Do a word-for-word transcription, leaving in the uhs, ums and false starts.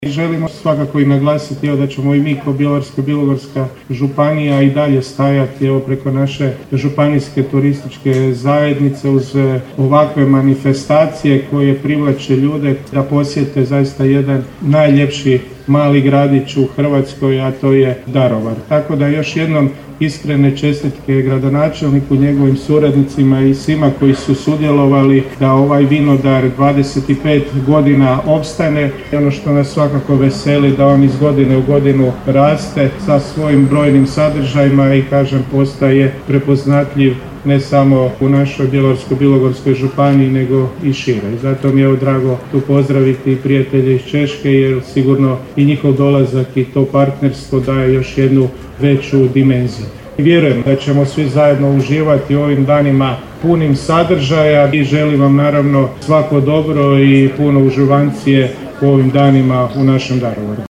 Želimo svakako i naglasiti evo, da ćemo i mi kao Bjelovarsko-bilogorska županija i dalje stajati evo, preko naše županijske turističke zajednice uz ovakve manifestacije koje privlače ljude da posjete zaista jedan najljepši mali gradić u Hrvatskoj, a to je Daruvar. Tako da još jednom iskrene čestitke gradonačelniku, njegovim suradnicima i svima koji su sudjelovali da ovaj vinodar dvadeset pet godina opstane. I ono što nas svakako veseli da on iz godine u godinu raste sa svojim brojnim sadržajima i kažem postaje prepoznatljiv ne samo u našoj Bjelovarsko-bilogorskoj županiji nego i šire. I zato mi je drago tu pozdraviti prijatelje iz Češke jer sigurno i njihov dolazak i to partnerstvo daje još jednu veću dimenziju. I vjerujem da ćemo svi zajedno uživati u ovim danima punim sadržaja i želim vam naravno svako dobro i puno uživancije u ovim danima u našem Daruvaru.